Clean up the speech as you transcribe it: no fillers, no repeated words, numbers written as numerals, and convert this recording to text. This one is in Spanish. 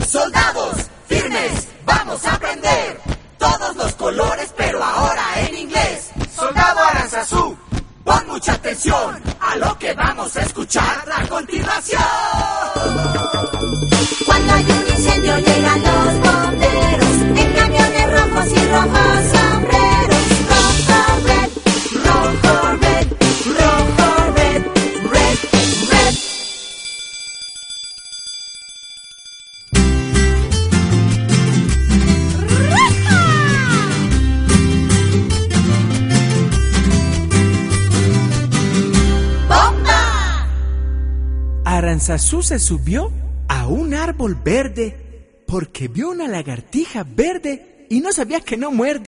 Soldados, firmes, vamos a aprender todos los colores, pero ahora en inglés. Soldado Aranzazú, pon mucha atención a lo que vamos a escuchar a continuación. Cuando hay un incendio llegan los bomberos en camiones rojos y rojos sombreros. Rojo, red, rojo, red, rojo, red, red, red. ¡Bomba! Aranzazú se subió a un árbol verde porque vio una lagartija verde y no sabía que no muerde.